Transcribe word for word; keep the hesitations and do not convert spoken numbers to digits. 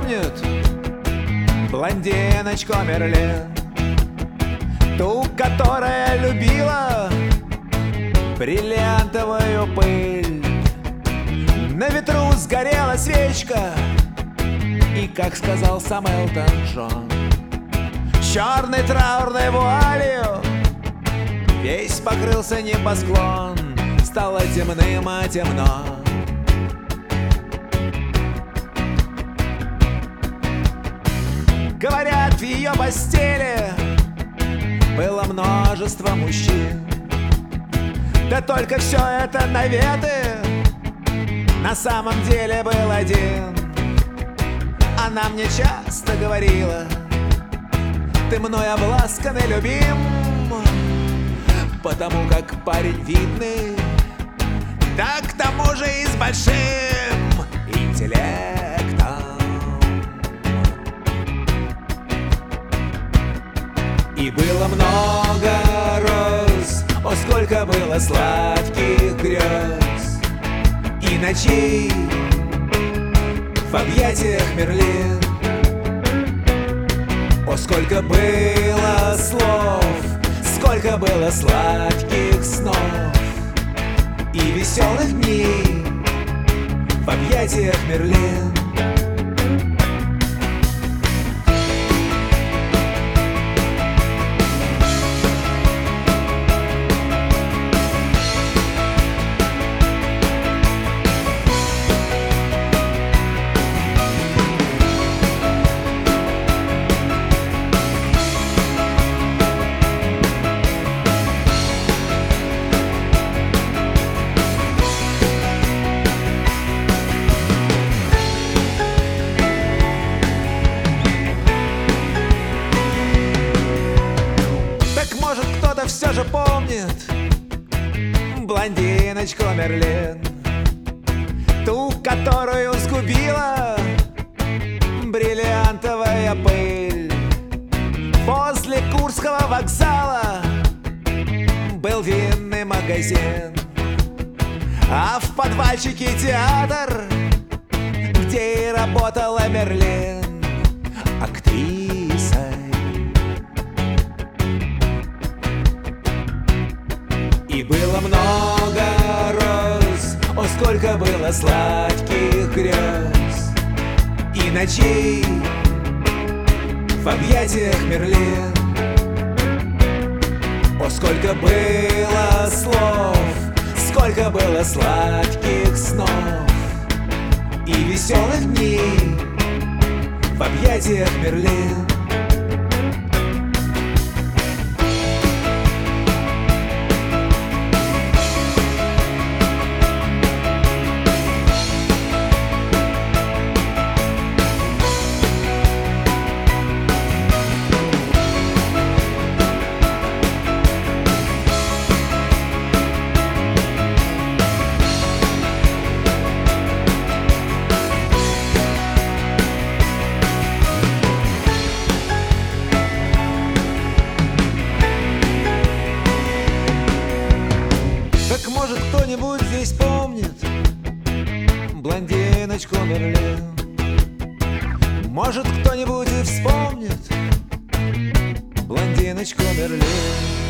помнит блондиночку Мерлин, ту, которая любила бриллиантовую пыль. На ветру сгорела свечка, и, как сказал сам Элтон Джон, черной траурной вуалью весь покрылся небосклон. Стало темным, а темно. Говорят, в ее постели было множество мужчин. Да только все это наветы, на самом деле был один. Она мне часто говорила: ты мной обласкан и любим, потому как парень видный, да к тому же и с большим интеллектом. И было много роз, о, сколько было сладких грез и ночей в объятиях Мерлин. О, сколько было слов, сколько было сладких снов и веселых дней в объятиях Мерлин. Может, кто-то все же помнит блондиночку Мерлин, ту, которую сгубила бриллиантовая пыль. Возле Курского вокзала был винный магазин, а в подвальчике театр, где и работала Мерлин актрисой. И было много роз, о, сколько было сладких грез и ночей в объятиях Мерлин. О, сколько было слов, сколько было сладких снов и веселых дней в объятиях Мерлин. Так может, кто-нибудь здесь помнит блондиночку Мерлин? Может, кто-нибудь и вспомнит блондиночку Мерлин?